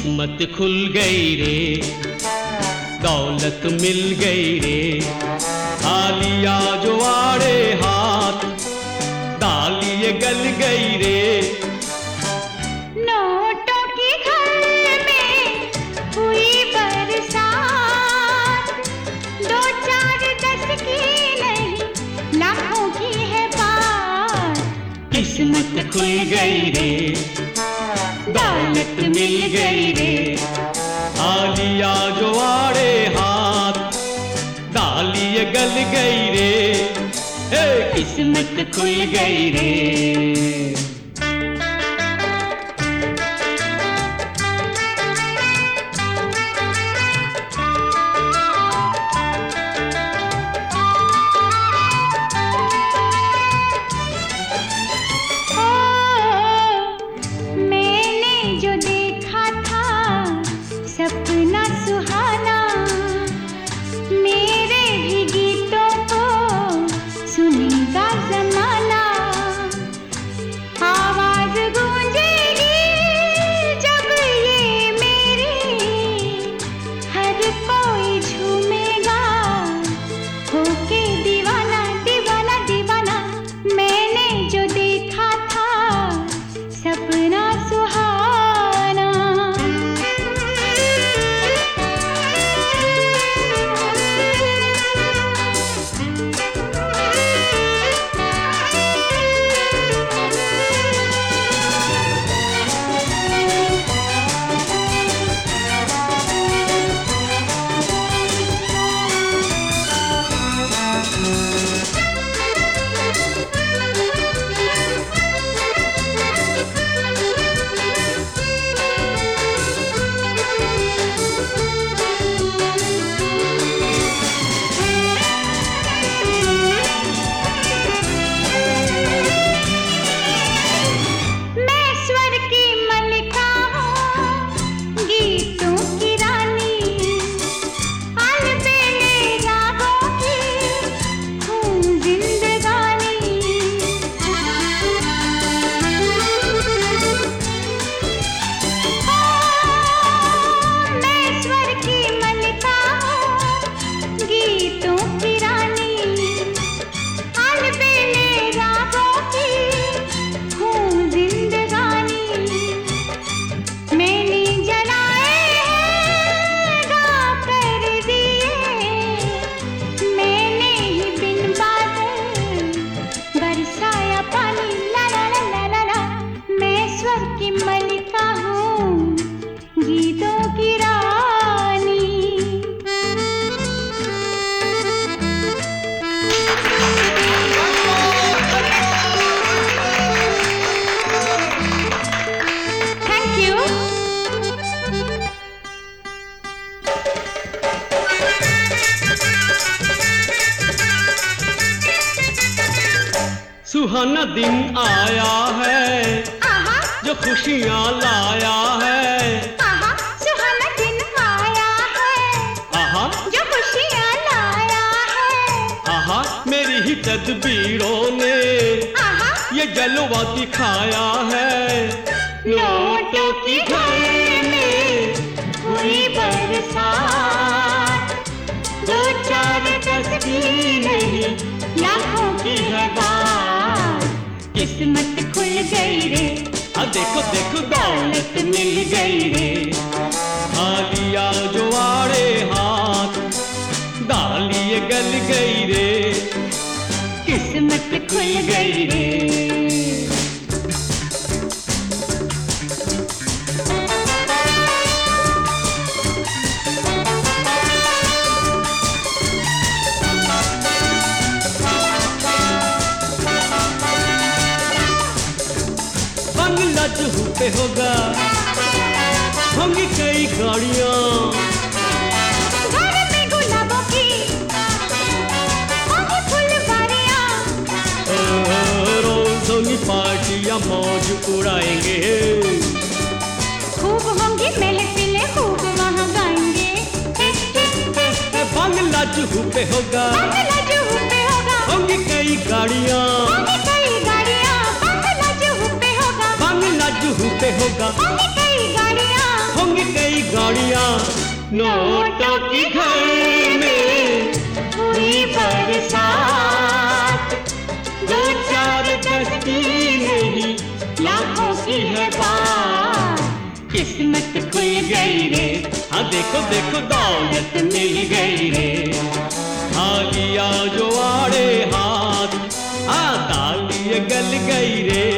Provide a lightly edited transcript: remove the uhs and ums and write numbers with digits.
किस्मत खुल गई रे, दौलत मिल गई रे। आलिया जो आड़े हाथ, डालिए गल गई रे। नोटों की घर में हुई बरसात, 2 4 10 की नहीं, लाखों की है बात। किस्मत खुल गई रे, दौलत मिल गई रे। आलिया जो आड़े हाथ, डालिए गल गई रे। किस्मत खुल गई रे। सपना सुहाना, मेरे भी गीतों को सुनेगा जमाना। आवाज गूंजेगी जब ये मेरी, हर कोई झूमेगा होके दीवाना दीवाना दीवाना। मैंने जो देखा था सपना सुहाना। सुहाना दिन आया है जो खुशियाँ लाया है। सुहाना दिन आया है जो खुशियाँ लाया है। मेरी ही तदबीरों ने ये जलवा दिखाया है। नोटों की घर में हुई बरसात, 2 4 10 की नहीं, लाखों की है बात। किस्मत खुल गई रे, देखो देखो दौलत मिल गई रे। आलिया जो आड़े हाथ, डालिए गल गई रे। किस्मत खुल गई रे। बंगला जुहू पे होगा, होंगी कई गाड़ियाँ। घर में गुलाबों की होंगी फुलवारियाँ। रोज होंगी पार्टियाँ, मौज उड़ाएंगे। खूब होंगी महफिलें, खूब वहाँ गाएंगे। बंगला जुहू पे होगा, होंगी कई गाड़ियाँ। बंगला जुहू पे होगा, होंगी कई नोटों की घर में हुई बरसात, दो चार दस की नहीं लाखों की है बात। किस्मत खुल गई रे, हाँ देखो देखो दौलत मिल गई रे। थालियां जो आड़े हाथ, हाँ तालियां गल गई रे।